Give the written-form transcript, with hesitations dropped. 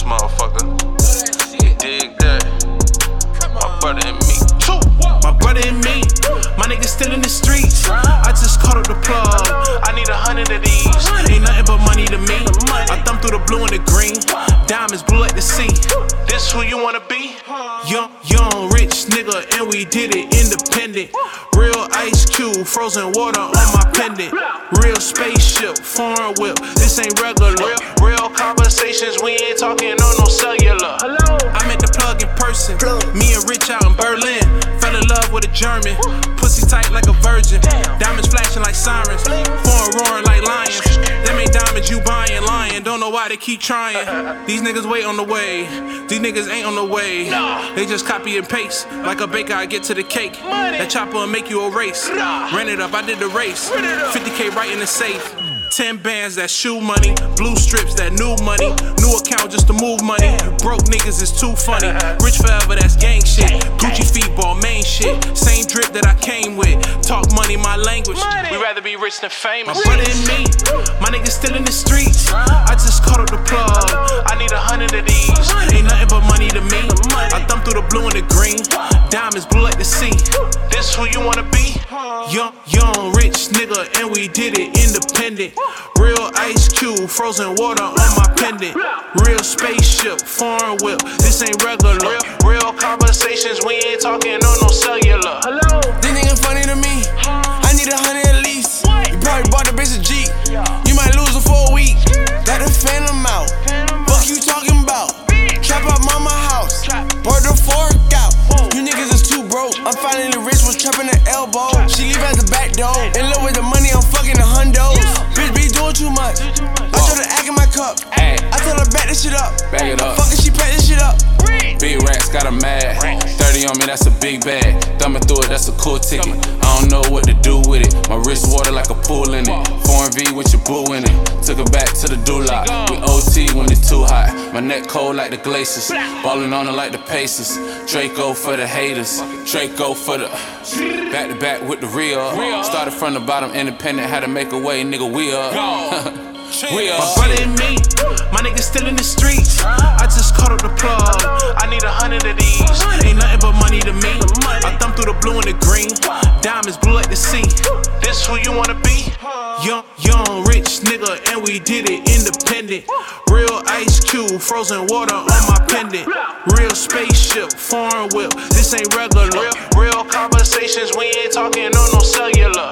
this motherfucker. You dig that? My brother and me. My brother and me, my niggas still in the streets. I just caught up the plug. I need 100 of these. Ain't nothing but money to me. I thumb through the blue and the green. Diamonds blue like the sea. This who you wanna be? Young, rich nigga, and we did it independent. Real Ice Cube, frozen water on my pendant. Real spaceship, foreign whip, this ain't regular. Real conversations, we ain't talking on no cellular. I met the plug in person, me and Rich out in Berlin. Fell in love with a German, pussy tight like a virgin. Diamonds flashing like sirens, foreign roaring like lions. Them ain't diamonds you buying, lying. Don't know why they keep trying. These niggas wait on the way, these niggas ain't on the way. They just copy and paste, like a baker I get to the cake. That chopper will make you a race. Ran it up, I did the race. 50K right in the safe. 10 bands, that shoe money. Blue strips, that new money. New account just to move money. Broke niggas is too funny. Rich forever, that's gang shit. Gucci feet ball, main shit. Same drip that I came with. Talk money, my language. We rather be rich than famous. My brother and me, my niggas still in the streets. I just caught up the plug. I need 100 of these. Ain't nothing but money to me. I thumb through the blue and the green. Diamonds blue like the sea. This who you wanna be? Young, rich nigga, and we did it independent. Real Ice Cube, frozen water on my pendant. Real spaceship, foreign whip, this ain't regular. Real conversations, we ain't talking on no cellular. This nigga funny to me, I need 100 at least. You probably bought the bitch a Jeep, you might lose her for a week. Got the phantom out, fuck you talking about? Trap out mama house, brought the fork out. You niggas is too broke, I'm finally rich, was trapping the elbow. She leave at the back door, in love with the money, I'm fucking the hundos. Bitch be doing too much, I told her act in my cup. I told her back this shit up, Bag it up. Fuckin' she pack this shit up. Big racks got a mad. 30 on me, that's a big bag. Thumbing through it, that's a cool ticket. I don't know what to do with it. My wrist water like a pool in it. Foreign V with your boo in it. Took it back to the do-lot. We OT when it's too hot. My neck cold like the glaciers. Ballin' on it like the Pacers. Draco for the haters. Draco for the back to back with the real. Started from the bottom, independent. Had to make a way, nigga. We up. My brother and me, my niggas still in the streets. I just caught up the plug. I need 100 of these. Ain't nothing but money to me. I thumb through the blue and the green. Diamonds blue like the sea. This who you wanna be? Young, rich nigga, and we did it independent. Real Ice Cube, frozen water on my pendant. Real spaceship, foreign whip, this ain't regular. Real conversations, we ain't talking on no cellular.